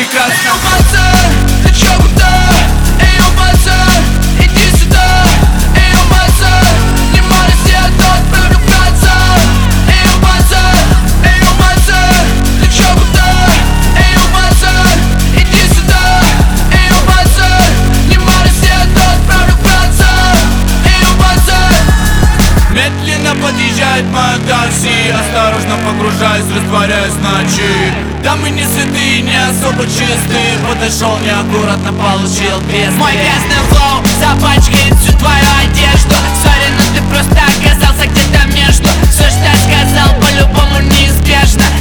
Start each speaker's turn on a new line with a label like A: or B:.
A: прекрасно. Ты чё куда? Эй, пацан, иди сюда. Эй, пацан, не молись, я тот влюбляться. Эй, пацан, ты чё куда? Эй, пацан, иди сюда. Эй, пацан, не молись, я тот влюбляться. Эй, пацан. Медленно подъезжает моя такси, осторожно погружаясь, растворяясь в ночи. Да мы не святые, не особо чистые. Подошел неаккуратно, получил без.
B: Мой грязный флоу запачкает всю твою одежду. Сори, но ты просто оказался где-то между. Все, что я сказал, по-любому неизбежно.